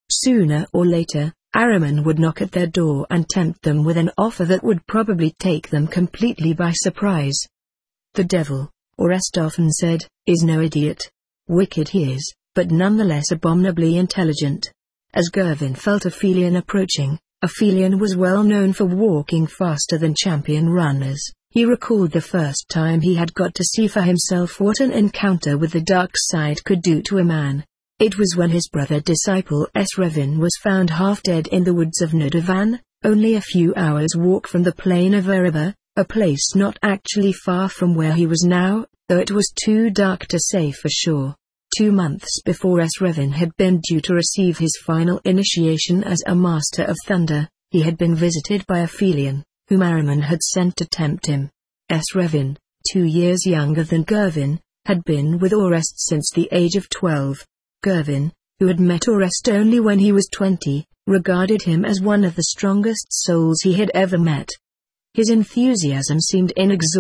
Sooner or later, Ahriman would knock at their door and tempt them with an offer that would probably take them completely by surprise. The devil, Orest often said, is no idiot. Wicked he is, but nonetheless abominably intelligent. As Gervin felt Aphelion approaching, Aphelion was well known for walking faster than champion runners. He recalled the first time he had got to see for himself what an encounter with the dark side could do to a man. It was when his brother disciple Esrevin was found half dead in the woods of Nudavan, only a few hours' walk from the plain of Erebor, a place not actually far from where he was now, though it was too dark to say for sure. 2 months before Esrevin had been due to receive his final initiation as a Master of Thunder, he had been visited by Aphelion, whom Ahriman had sent to tempt him. Esrevin, 2 years younger than Gervin, had been with Orest since the age of 12. Gervin, who had met Orest only when he was 20, regarded him as one of the strongest souls he had ever met. His enthusiasm seemed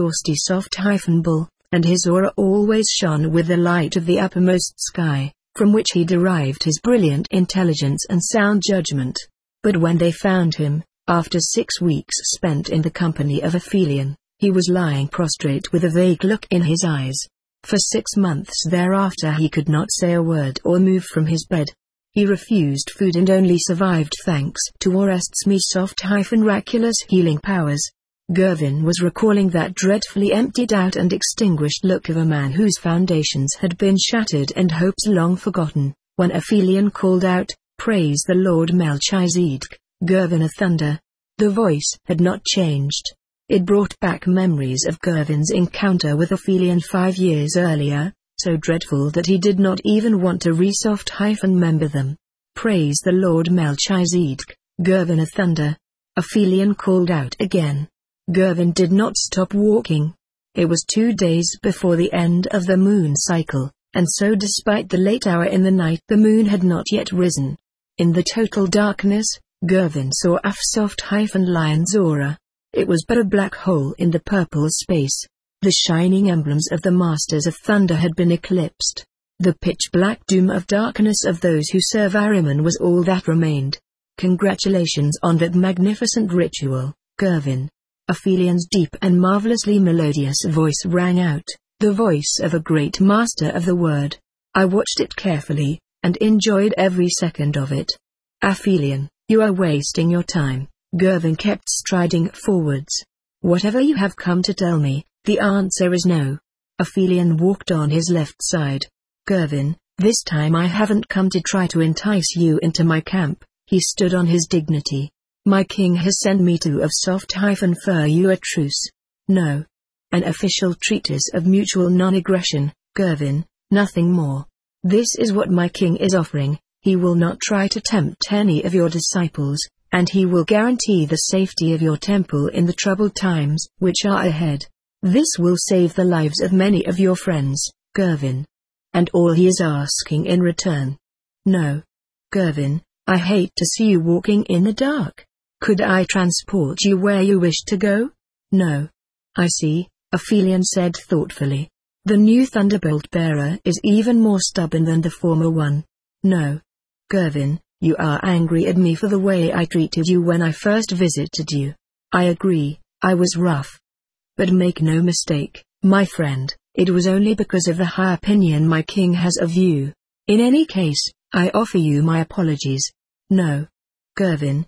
inexhaustible, and his aura always shone with the light of the uppermost sky, from which he derived his brilliant intelligence and sound judgment. But when they found him, after 6 weeks spent in the company of Aphelion, he was lying prostrate with a vague look in his eyes. For 6 months thereafter he could not say a word or move from his bed. He refused food and only survived thanks to Orest's miraculous healing powers. Gervin was recalling that dreadfully emptied-out and extinguished look of a man whose foundations had been shattered and hopes long forgotten, when Aphelion called out, "Praise the Lord Melchizedek, Gervin of Thunder." The voice had not changed. It brought back memories of Gervin's encounter with Aphelion 5 years earlier, so dreadful that he did not even want to remember them. "Praise the Lord Melchizedek, Gervin of Thunder," Aphelion called out again. Gervin did not stop walking. It was 2 days before the end of the moon cycle, and so despite the late hour in the night the moon had not yet risen. In the total darkness, Gervin saw Afsoft-Lion's aura. It was but a black hole in the purple space. The shining emblems of the Masters of Thunder had been eclipsed. The pitch-black doom of darkness of those who serve Ahriman was all that remained. "Congratulations on that magnificent ritual, Gervin." Aphelion's deep and marvelously melodious voice rang out, the voice of a great master of the word. "I watched it carefully, and enjoyed every second of it." "Aphelion, you are wasting your time," Gervin kept striding forwards. "Whatever you have come to tell me, the answer is no." Aphelion walked on his left side. "Gervin, this time I haven't come to try to entice you into my camp." He stood on his dignity. "My king has sent me to of soft-fur you a truce. No. An official treatise of mutual non-aggression, Gervin, nothing more. This is what my king is offering. He will not try to tempt any of your disciples, and he will guarantee the safety of your temple in the troubled times which are ahead. This will save the lives of many of your friends, Gervin. And all he is asking in return. No. Gervin, I hate to see you walking in the dark. Could I transport you where you wish to go?" "No. I see," Aphelion said thoughtfully. "The new Thunderbolt Bearer is even more stubborn than the former one. No. Gervin, you are angry at me for the way I treated you when I first visited you. I agree, I was rough. But make no mistake, my friend, it was only because of the high opinion my king has of you. In any case, I offer you my apologies. No. Gervin,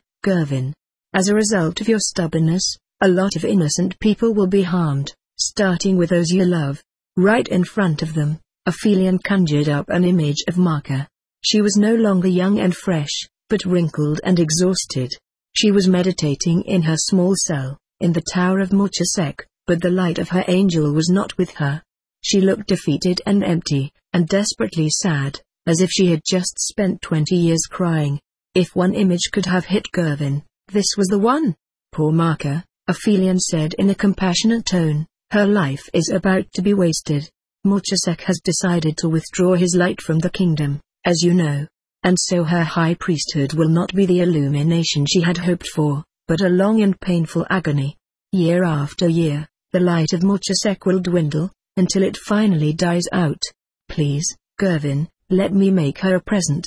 as a result of your stubbornness, a lot of innocent people will be harmed, starting with those you love." Right in front of them, Aphelion conjured up an image of Marka. She was no longer young and fresh, but wrinkled and exhausted. She was meditating in her small cell, in the Tower of Melchizedek, but the light of her angel was not with her. She looked defeated and empty, and desperately sad, as if she had just spent 20 years crying. If one image could have hit Gervin, this was the one. "Poor Marka," Aphelion said in a compassionate tone, "her life is about to be wasted. Melchizedek has decided to withdraw his light from the kingdom, as you know, and so her high priesthood will not be the illumination she had hoped for, but a long and painful agony. Year after year, the light of Melchizedek will dwindle, until it finally dies out. Please, Gervin, let me make her a present.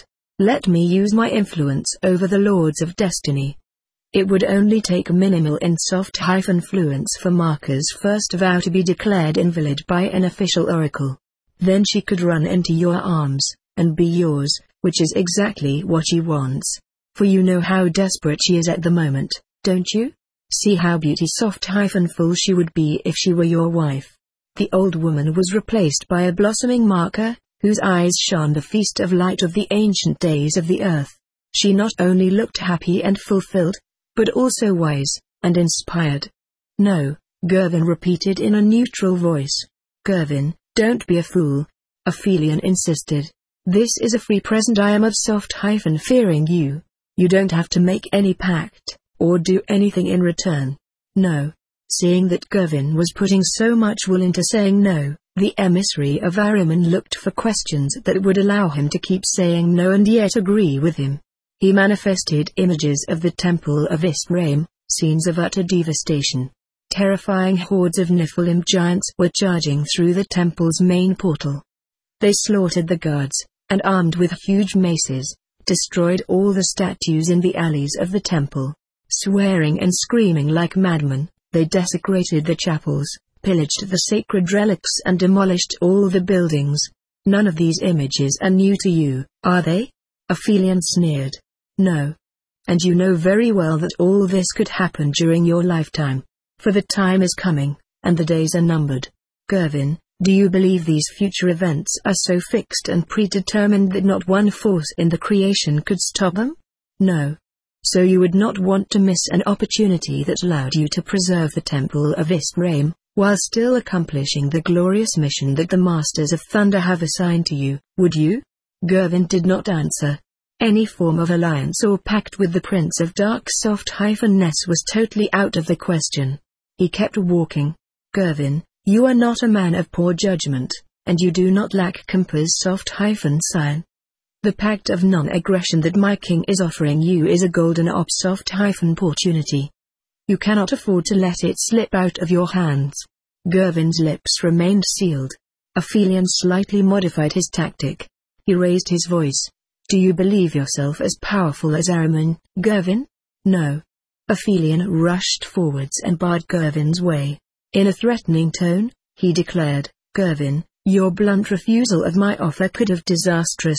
Let me use my influence over the Lords of Destiny. It would only take minimal in soft-fluence for Marka's first vow to be declared invalid by an official oracle. Then she could run into your arms, and be yours, which is exactly what she wants. For you know how desperate she is at the moment, don't you? See how beauty-soft-full she would be if she were your wife. The old woman was replaced by a blossoming Marka, whose eyes shone the feast of light of the ancient days of the earth. She not only looked happy and fulfilled, but also wise, and inspired. No, Gervin repeated in a neutral voice. Gervin, don't be a fool. Aphelion insisted. This is a free present I am of soft-fearing you. You don't have to make any pact, or do anything in return. No. Seeing that Gervin was putting so much will into saying no, the emissary of Ahriman looked for questions that would allow him to keep saying no and yet agree with him. He manifested images of the Temple of Istbraim, scenes of utter devastation. Terrifying hordes of Nephilim giants were charging through the temple's main portal. They slaughtered the guards, and armed with huge maces, destroyed all the statues in the alleys of the temple. Swearing and screaming like madmen, they desecrated the chapels, pillaged the sacred relics and demolished all the buildings. None of these images are new to you, are they? Aphelion sneered. No. And you know very well that all this could happen during your lifetime. For the time is coming, and the days are numbered. Gervin, do you believe these future events are so fixed and predetermined that not one force in the creation could stop them? No. So you would not want to miss an opportunity that allowed you to preserve the Temple of Istbraim, while still accomplishing the glorious mission that the Masters of Thunder have assigned to you, would you? Gervin did not answer. Any form of alliance or pact with the Prince of Dark Soft-ness was totally out of the question. He kept walking. Gervin, you are not a man of poor judgment, and you do not lack Kemper's soft-sign. The pact of non-aggression that my king is offering you is a golden opportunity. You cannot afford to let it slip out of your hands. Gervin's lips remained sealed. Aphelion slightly modified his tactic. He raised his voice. Do you believe yourself as powerful as Ahriman, Gervin? No. Aphelion rushed forwards and barred Gervin's way. In a threatening tone, he declared, Gervin, your blunt refusal of my offer could have disastrous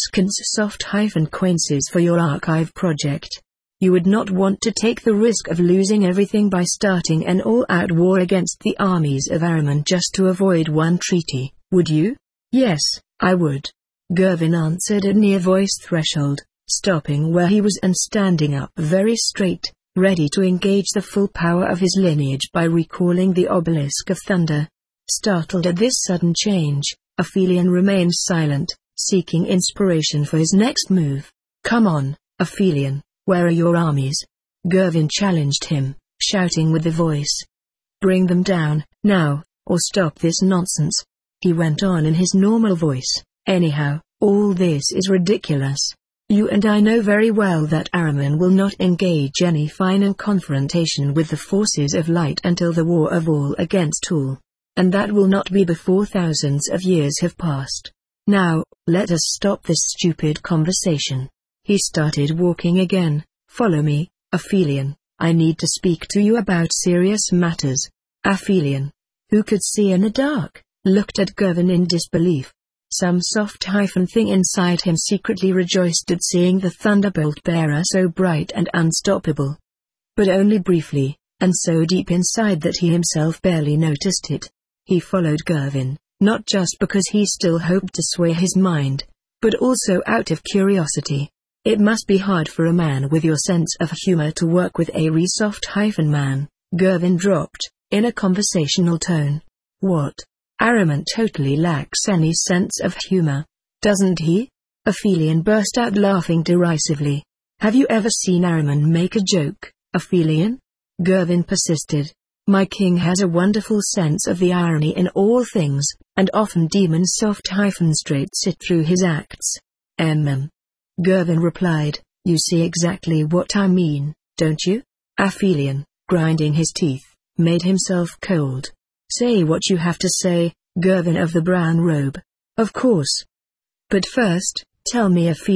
consequences for your archive project. You would not want to take the risk of losing everything by starting an all-out war against the armies of Ahriman just to avoid one treaty, would you? Yes, I would. Gervin answered at near voice threshold, stopping where he was and standing up very straight, ready to engage the full power of his lineage by recalling the Obelisk of Thunder. Startled at this sudden change, Aphelion remained silent, seeking inspiration for his next move. Come on, Aphelion, where are your armies? Gervin challenged him, shouting with the voice. Bring them down, now, or stop this nonsense. He went on in his normal voice. Anyhow, all this is ridiculous. You and I know very well that Ahriman will not engage any final confrontation with the forces of light until the war of all against all. And that will not be before thousands of years have passed. Now, let us stop this stupid conversation. He started walking again. Follow me, Aphelion. I need to speak to you about serious matters. Aphelion, who could see in the dark, looked at Gervin in disbelief. Some soft-thing inside him secretly rejoiced at seeing the thunderbolt bearer so bright and unstoppable. But only briefly, and so deep inside that he himself barely noticed it. He followed Gervin, not just because he still hoped to sway his mind, but also out of curiosity. It must be hard for a man with your sense of humor to work with a soft-man, Gervin dropped, in a conversational tone. What? Ahriman totally lacks any sense of humor, doesn't he? Aphelion burst out laughing derisively. Have you ever seen Ahriman make a joke, Aphelion? Gervin persisted. My king has a wonderful sense of the irony in all things, and often demons soft-straight sit through his acts. Gervin replied, you see exactly what I mean, don't you? Aphelion, grinding his teeth, made himself cold. Say what you have to say, Gervin of the brown robe. Of course. But first, tell me Aphelion,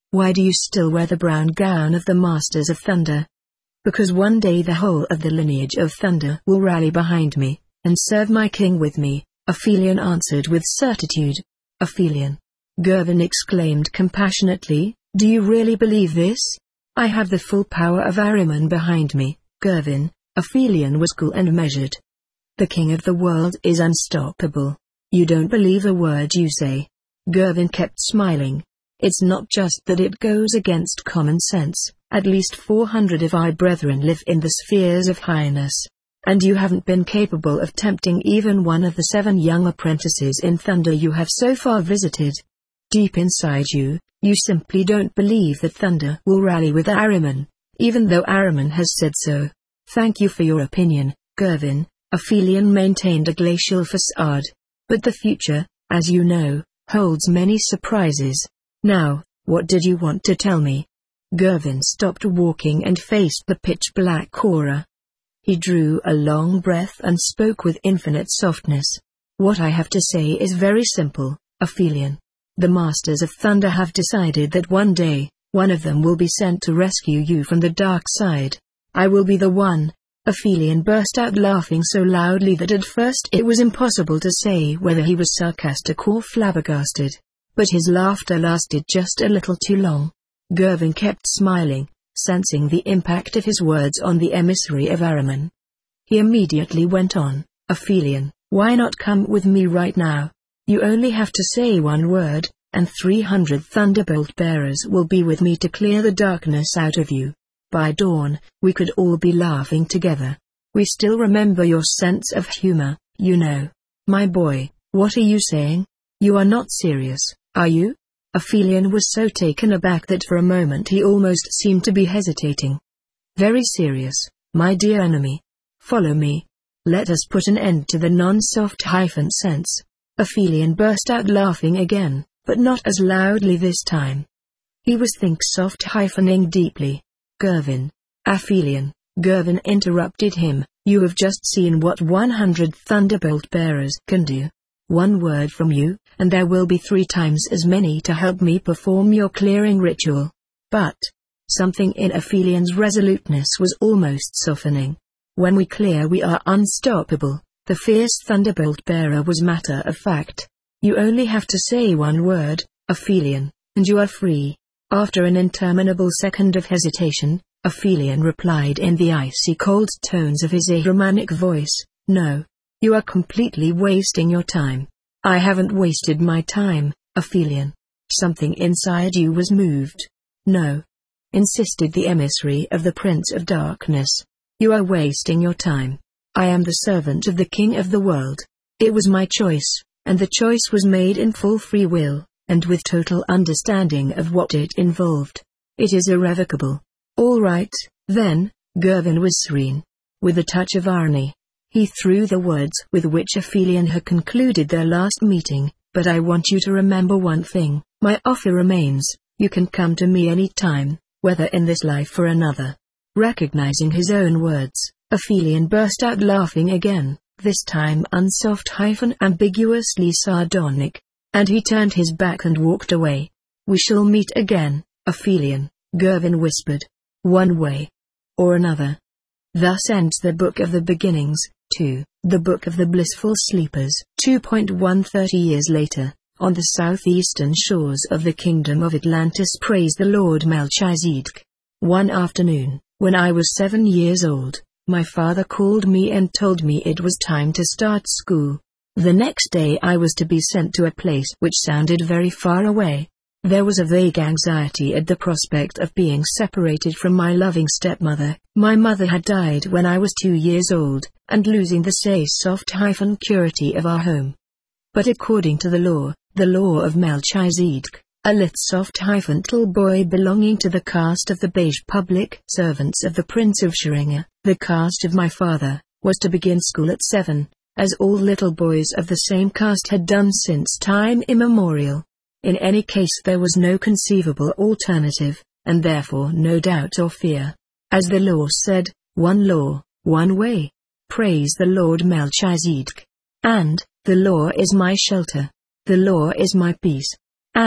Why do you still wear the brown gown of the Masters of Thunder? Because one day the whole of the lineage of Thunder will rally behind me, and serve my king with me, Aphelion answered with certitude. Aphelion! Gervin exclaimed compassionately, do you really believe this? I have the full power of Ahriman behind me, Gervin. Aphelion was cool and measured. The king of the world is unstoppable. You don't believe a word you say. Gervin kept smiling. It's not just that it goes against common sense. At least 400 of our brethren live in the spheres of highness. And you haven't been capable of tempting even one of the 7 young apprentices in Thunder you have so far visited. Deep inside you, you simply don't believe that Thunder will rally with Ahriman, even though Ahriman has said so. Thank you for your opinion, Gervin. Aphelion maintained a glacial facade. But the future, as you know, holds many surprises. Now, what did you want to tell me? Gervin stopped walking and faced the pitch-black Cora. He drew a long breath and spoke with infinite softness. What I have to say is very simple, Aphelion. The Masters of Thunder have decided that one day, one of them will be sent to rescue you from the dark side. I will be the one. Aphelion burst out laughing so loudly that at first it was impossible to say whether he was sarcastic or flabbergasted. But his laughter lasted just a little too long. Gervin kept smiling, sensing the impact of his words on the emissary of Ahriman. He immediately went on, Aphelion, why not come with me right now? You only have to say one word, and 300 thunderbolt bearers will be with me to clear the darkness out of you. By dawn, we could all be laughing together. We still remember your sense of humor, you know. My boy, what are you saying? You are not serious, are you? Aphelion was so taken aback that for a moment he almost seemed to be hesitating. Very serious, my dear enemy. Follow me. Let us put an end to the non-soft sense. Aphelion burst out laughing again, but not as loudly this time. He was think-soft-ing deeply. Gervin. Aphelion. Gervin interrupted him, you have just seen what 100 thunderbolt bearers can do. One word from you, and there will be 3 times as many to help me perform your clearing ritual. But something in Aphelion's resoluteness was almost softening. When we clear we are unstoppable. The fierce thunderbolt bearer was matter of fact. You only have to say one word, Aphelion, and you are free. After an interminable second of hesitation, Aphelion replied in the icy cold tones of his Ahrimanic voice, no. You are completely wasting your time. I haven't wasted my time, Aphelion. Something inside you was moved. No. Insisted the emissary of the Prince of Darkness. You are wasting your time. I am the servant of the King of the world. It was my choice, and the choice was made in full free will, and with total understanding of what it involved. It is irrevocable. All right, then, Gervin was serene. With a touch of irony, he threw the words with which Aphelion had concluded their last meeting, but I want you to remember one thing, my offer remains, you can come to me any time, whether in this life or another. Recognizing his own words, Aphelion burst out laughing again, this time unsoft-ambiguously sardonic. And he turned his back and walked away. We shall meet again, Aphelion, Gervin whispered. One way or another. Thus ends the Book of the Beginnings, 2, the Book of the Blissful Sleepers. 2.130 years later, on the southeastern shores of the Kingdom of Atlantis, praise the Lord Melchizedek. One afternoon, when I was 7 years old, my father called me and told me it was time to start school. The next day I was to be sent to a place which sounded very far away. There was a vague anxiety at the prospect of being separated from my loving stepmother. My mother had died when I was 2 years old, and losing the soft-purity of our home. But according to the law of Melchizedek, a little soft-little boy belonging to the caste of the beige public servants of the Prince of Sharinga, the caste of my father, was to begin school at 7. As all little boys of the same caste had done since time immemorial. In any case there was no conceivable alternative, and therefore no doubt or fear. As the law said, one law, one way. Praise the Lord Melchizedek. And, the law is my shelter. The law is my peace. And,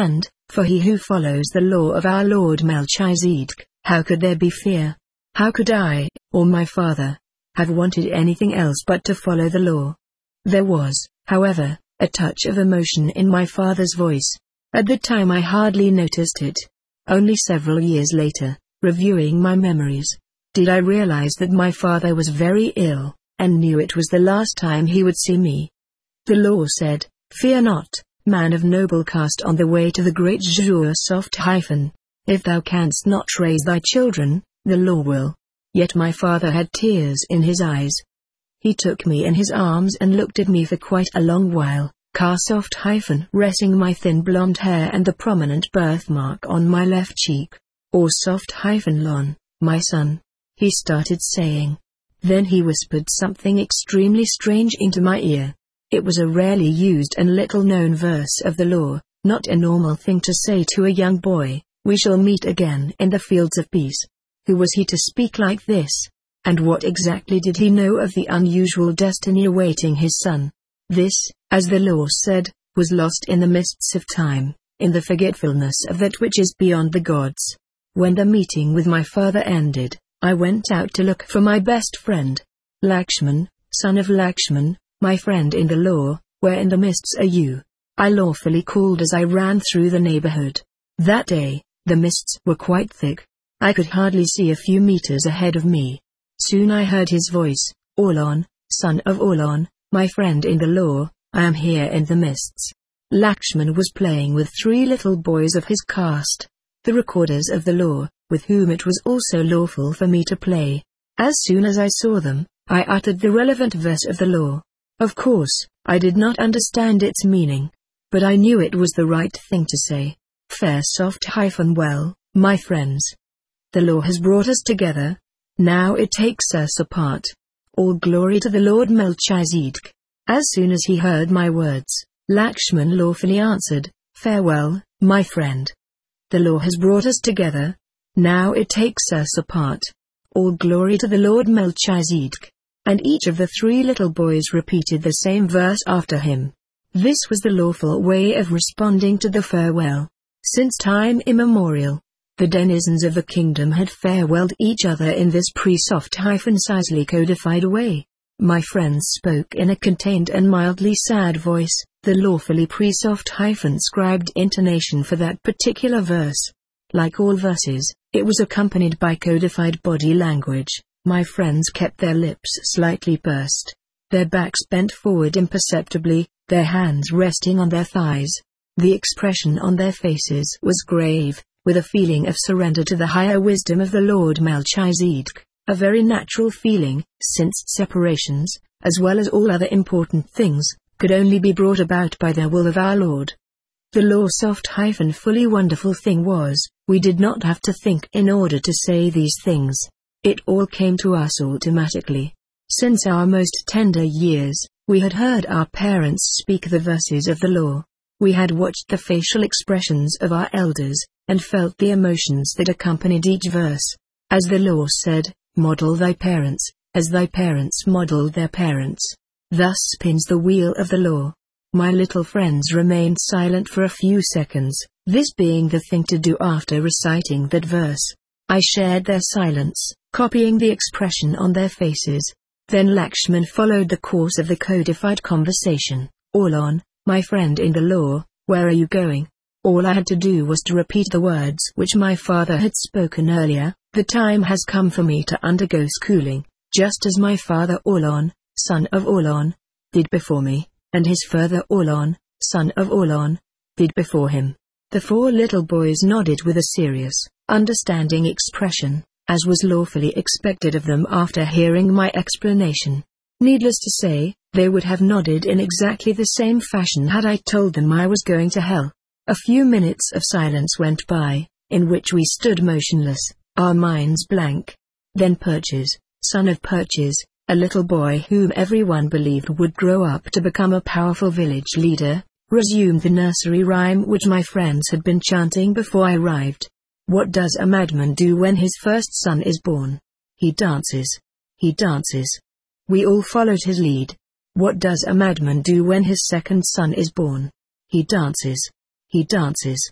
For he who follows the law of our Lord Melchizedek, how could there be fear? How could I, or my father, have wanted anything else but to follow the law? There was, however, a touch of emotion in my father's voice. At the time I hardly noticed it. Only several years later, reviewing my memories, did I realize that my father was very ill, and knew it was the last time he would see me. The law said, "Fear not, man of noble caste, on the way to the great Zhur soft hyphen. If thou canst not raise thy children, the law will." Yet my father had tears in his eyes. He took me in his arms and looked at me for quite a long while, soft hyphen resting my thin blonde hair and the prominent birthmark on my left cheek. Or soft hyphen lon, my son, he started saying. Then he whispered something extremely strange into my ear. It was a rarely used and little known verse of the law, not a normal thing to say to a young boy. "We shall meet again in the fields of peace." Who was he to speak like this? And what exactly did he know of the unusual destiny awaiting his son? This, as the law said, was lost in the mists of time, in the forgetfulness of that which is beyond the gods. When the meeting with my father ended, I went out to look for my best friend. "Lakshman, son of Lakshman, my friend in the law, where in the mists are you?" I lawfully called as I ran through the neighborhood. That day, the mists were quite thick. I could hardly see a few meters ahead of me. Soon I heard his voice, "Orlon, son of Orlon, my friend in the law, I am here in the mists." Lakshman was playing with 3 little boys of his caste, the recorders of the law, with whom it was also lawful for me to play. As soon as I saw them, I uttered the relevant verse of the law. Of course, I did not understand its meaning, but I knew it was the right thing to say. "Fare soft hyphen well, my friends. The law has brought us together. Now it takes us apart. All glory to the Lord Melchizedek." As soon as he heard my words, Lakshman lawfully answered, "Farewell, my friend. The law has brought us together. Now it takes us apart. All glory to the Lord Melchizedek." And each of the 3 little boys repeated the same verse after him. This was the lawful way of responding to the farewell. Since time immemorial, the denizens of the kingdom had farewelled each other in this pre-soft-sizely codified way. My friends spoke in a contained and mildly sad voice, the lawfully pre-soft-scribed intonation for that particular verse. Like all verses, it was accompanied by codified body language. My friends kept their lips slightly pursed, their backs bent forward imperceptibly, their hands resting on their thighs. The expression on their faces was grave, with a feeling of surrender to the higher wisdom of the Lord Melchizedek, a very natural feeling, since separations, as well as all other important things, could only be brought about by the will of our Lord. The law soft-fully wonderful thing was, we did not have to think in order to say these things. It all came to us automatically. Since our most tender years, we had heard our parents speak the verses of the law. We had watched the facial expressions of our elders, and felt the emotions that accompanied each verse. As the law said, "Model thy parents, as thy parents modeled their parents." Thus spins the wheel of the law. My little friends remained silent for a few seconds, this being the thing to do after reciting that verse. I shared their silence, copying the expression on their faces. Then Lakshman followed the course of the codified conversation. "Orlon, my friend in the law, where are you going?" All I had to do was to repeat the words which my father had spoken earlier. "The time has come for me to undergo schooling, just as my father Orlon, son of Orlon, did before me, and his father Orlon, son of Orlon, did before him." The 4 little boys nodded with a serious, understanding expression, as was lawfully expected of them after hearing my explanation. Needless to say, they would have nodded in exactly the same fashion had I told them I was going to hell. A few minutes of silence went by, in which we stood motionless, our minds blank. Then Purchase, son of Purchase, a little boy whom everyone believed would grow up to become a powerful village leader, resumed the nursery rhyme which my friends had been chanting before I arrived. "What does a madman do when his first son is born? He dances. He dances." We all followed his lead. "What does a madman do when his second son is born? He dances. He dances."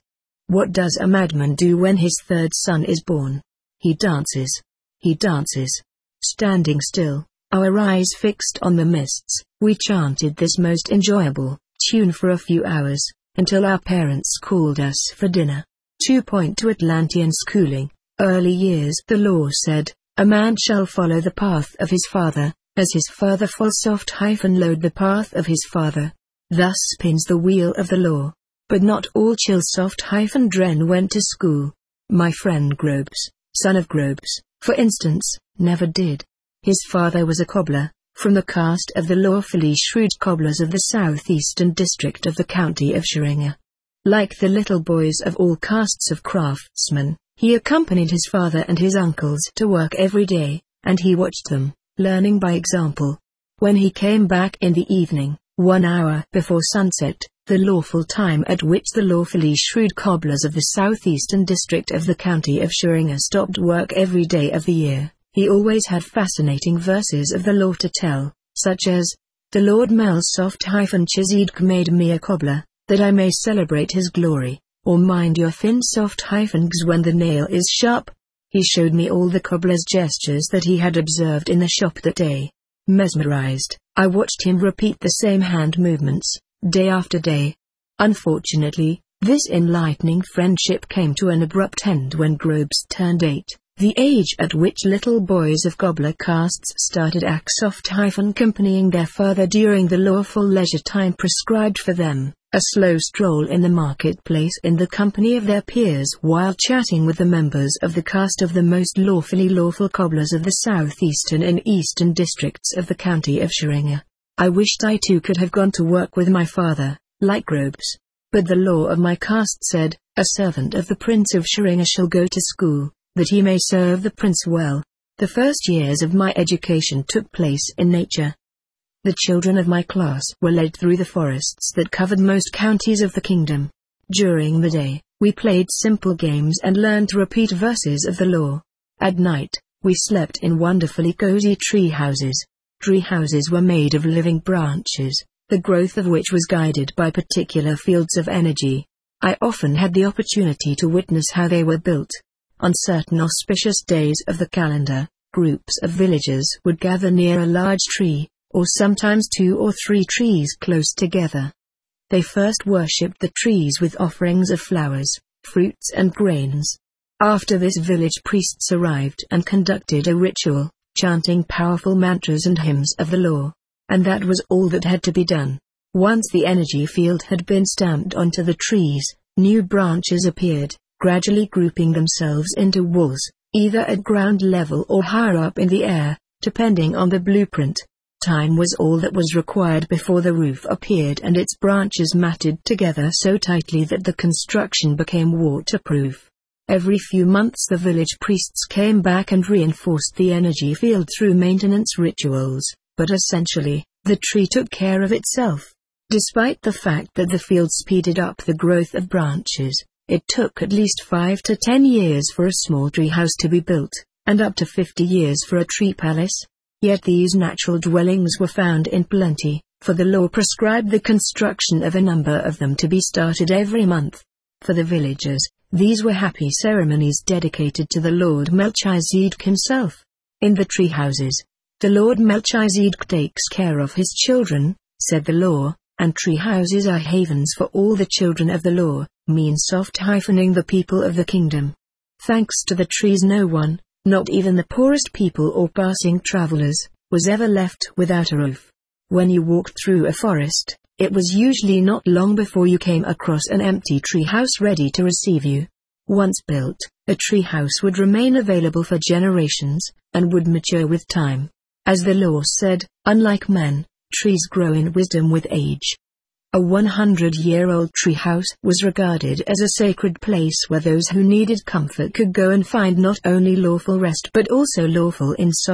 What does a madman do when his third son is born? He dances. He dances. Standing still, our eyes fixed on the mists, we chanted this most enjoyable tune for a few hours, until our parents called us for dinner. 2. To Atlantean schooling, early years. The law said, a man shall follow the path of his father, as his father full soft load the path of his father. Thus spins the wheel of the law. But not all chill soft dren went to school. My friend Grobes, son of Grobes, for instance, never did. His father was a cobbler, from the caste of the lawfully shrewd cobblers of the southeastern district of the county of Sheringa. Like the little boys of all castes of craftsmen, he accompanied his father and his uncles to work every day, and he watched them, learning by example. When he came back in the evening, 1 hour before sunset, the lawful time at which the lawfully shrewd cobblers of the southeastern district of the county of Sheringa stopped work every day of the year, he always had fascinating verses of the law to tell, such as, the Lord Melsoft-Chizidk made me a cobbler, that I may celebrate his glory, or mind your fin soft-gs when the nail is sharp. He showed me all the cobbler's gestures that he had observed in the shop that day. Mesmerized, I watched him repeat the same hand movements, day after day. Unfortunately, this enlightening friendship came to an abrupt end when Grobes turned 8, the age at which little boys of cobbler castes started accompanying their father during the lawful leisure time prescribed for them, a slow stroll in the marketplace in the company of their peers while chatting with the members of the caste of the most lawfully lawful cobblers of the southeastern and eastern districts of the county of Sheringa. I wished I too could have gone to work with my father, like Grobes. But the law of my caste said, a servant of the Prince of Sheringa shall go to school, that he may serve the prince well. The first years of my education took place in nature. The children of my class were led through the forests that covered most counties of the kingdom. During the day, we played simple games and learned to repeat verses of the law. At night, we slept in wonderfully cozy tree houses. Tree houses were made of living branches, the growth of which was guided by particular fields of energy. I often had the opportunity to witness how they were built. On certain auspicious days of the calendar, groups of villagers would gather near a large tree, or sometimes 2 or 3 trees close together. They first worshipped the trees with offerings of flowers, fruits and grains. After this, village priests arrived and conducted a ritual, chanting powerful mantras and hymns of the law. And that was all that had to be done. Once the energy field had been stamped onto the trees, new branches appeared, gradually grouping themselves into walls, either at ground level or higher up in the air, depending on the blueprint. Time was all that was required before the roof appeared and its branches matted together so tightly that the construction became waterproof. Every few months the village priests came back and reinforced the energy field through maintenance rituals, but essentially, the tree took care of itself. Despite the fact that the field speeded up the growth of branches, it took at least 5 to 10 years for a small tree house to be built, and up to 50 years for a tree palace. Yet these natural dwellings were found in plenty, for the law prescribed the construction of a number of them to be started every month. For the villagers, these were happy ceremonies dedicated to the Lord Melchizedek himself. In the tree houses, the Lord Melchizedek takes care of his children, said the law, and tree houses are havens for all the children of the law, mean soft-ing the people of the kingdom. Thanks to the trees, no one, not even the poorest people or passing travelers, was ever left without a roof. When you walked through a forest, it was usually not long before you came across an empty tree house ready to receive you. Once built, a tree house would remain available for generations, and would mature with time. As the law said, unlike men, trees grow in wisdom with age. A 100-year-old tree house was regarded as a sacred place where those who needed comfort could go and find not only lawful rest but also lawful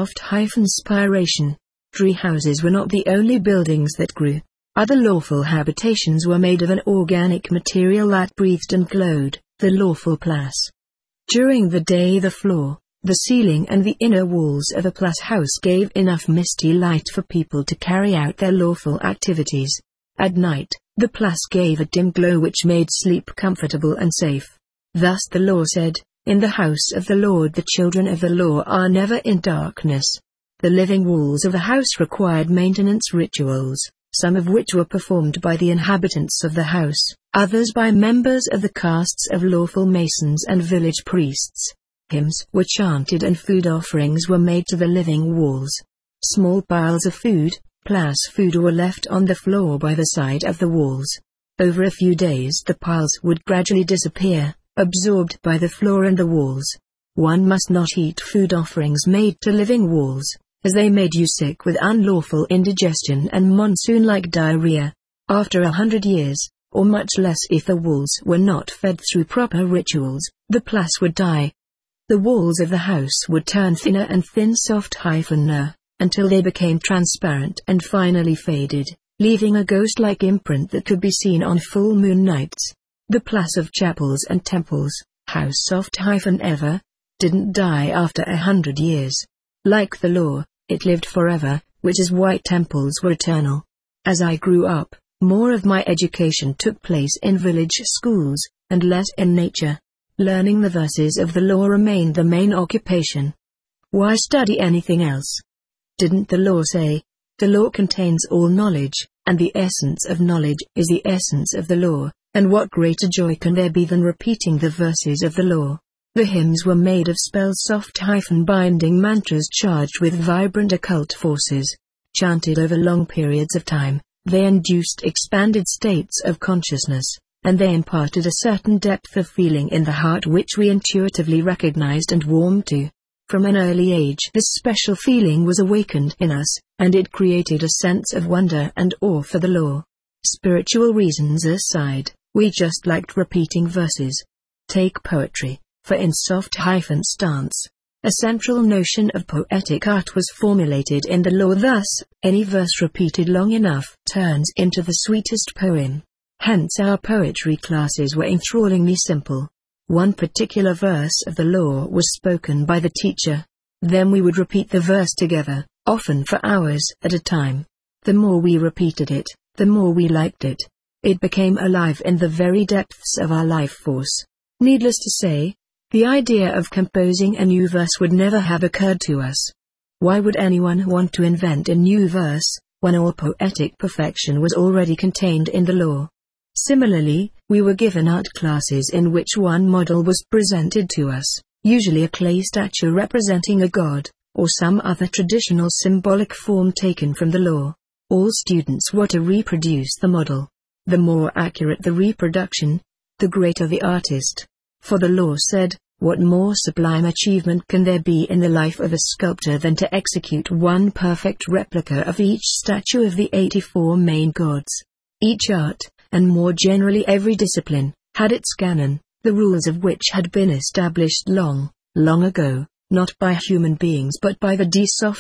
inspiration. Tree houses were not the only buildings that grew. Other lawful habitations were made of an organic material that breathed and glowed, the lawful plas. During the day the floor, the ceiling and the inner walls of a plas house gave enough misty light for people to carry out their lawful activities. At night, the plas gave a dim glow which made sleep comfortable and safe. Thus the law said, "In the house of the Lord the children of the law are never in darkness." The living walls of the house required maintenance rituals, some of which were performed by the inhabitants of the house, others by members of the castes of lawful masons and village priests. Hymns were chanted and food offerings were made to the living walls. Small piles of food, plus food, were left on the floor by the side of the walls. Over a few days the piles would gradually disappear, absorbed by the floor and the walls. One must not eat food offerings made to living walls, as they made you sick with unlawful indigestion and monsoon-like diarrhea. After 100 years, or much less if the walls were not fed through proper rituals, the plus would die. The walls of the house would turn thinner and thin soft-ner, until they became transparent and finally faded, leaving a ghost-like imprint that could be seen on full moon nights. The plus of chapels and temples, house soft-ever, didn't die after 100 years. Like the law, it lived forever, which is why temples were eternal. As I grew up, more of my education took place in village schools, and less in nature. Learning the verses of the law remained the main occupation. Why study anything else? Didn't the law say, "The law contains all knowledge, and the essence of knowledge is the essence of the law," and what greater joy can there be than repeating the verses of the law? The hymns were made of spells soft-binding mantras charged with vibrant occult forces. Chanted over long periods of time, they induced expanded states of consciousness, and they imparted a certain depth of feeling in the heart which we intuitively recognized and warmed to. From an early age this special feeling was awakened in us, and it created a sense of wonder and awe for the law. Spiritual reasons aside, we just liked repeating verses. Take poetry, for in soft-stance, a central notion of poetic art was formulated in the law. Thus, any verse repeated long enough turns into the sweetest poem. Hence our poetry classes were enthrallingly simple. One particular verse of the law was spoken by the teacher. Then we would repeat the verse together, often for hours at a time. The more we repeated it, the more we liked it. It became alive in the very depths of our life force. Needless to say, the idea of composing a new verse would never have occurred to us. Why would anyone want to invent a new verse, when all poetic perfection was already contained in the law? Similarly, we were given art classes in which one model was presented to us, usually a clay statue representing a god, or some other traditional symbolic form taken from the law. All students were to reproduce the model. The more accurate the reproduction, the greater the artist. For the law said, what more sublime achievement can there be in the life of a sculptor than to execute one perfect replica of each statue of the 84 main gods? Each art, and more generally every discipline, had its canon, the rules of which had been established long, long ago, not by human beings but by the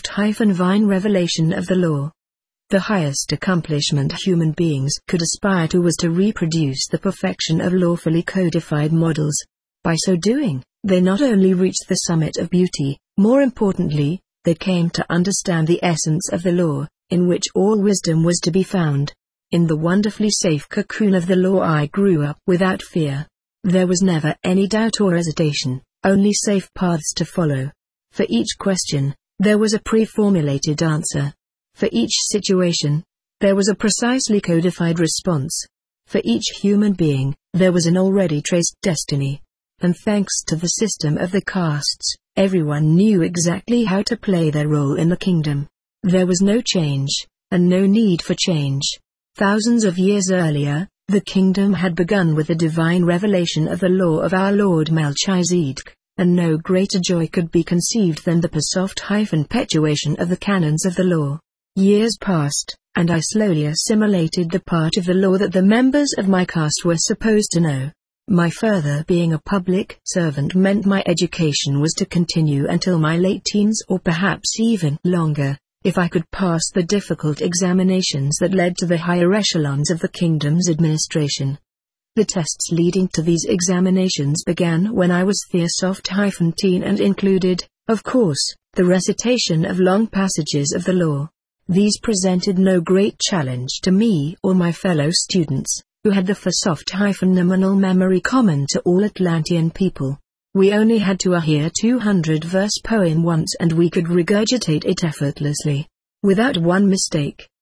divine revelation of the law. The highest accomplishment human beings could aspire to was to reproduce the perfection of lawfully codified models. By so doing, they not only reached the summit of beauty, more importantly, they came to understand the essence of the law, in which all wisdom was to be found. In the wonderfully safe cocoon of the law I grew up without fear. There was never any doubt or hesitation, only safe paths to follow. For each question, there was a pre-formulated answer. For each situation, there was a precisely codified response. For each human being, there was an already traced destiny. And thanks to the system of the castes, everyone knew exactly how to play their role in the kingdom. There was no change, and no need for change. Thousands of years earlier, the kingdom had begun with the divine revelation of the law of our Lord Melchizedek, and no greater joy could be conceived than the perpetuation of the canons of the law. Years passed, and I slowly assimilated the part of the law that the members of my caste were supposed to know. My further being a public servant meant my education was to continue until my late teens or perhaps even longer, if I could pass the difficult examinations that led to the higher echelons of the kingdom's administration. The tests leading to these examinations began when I was Theosoft-teen and included, of course, the recitation of long passages of the law. These presented no great challenge to me or my fellow students. who had the Philosophed-nominal memory common to all Atlantean people. We only had to hear 200-verse poem once and we could regurgitate it effortlessly, without one mistake.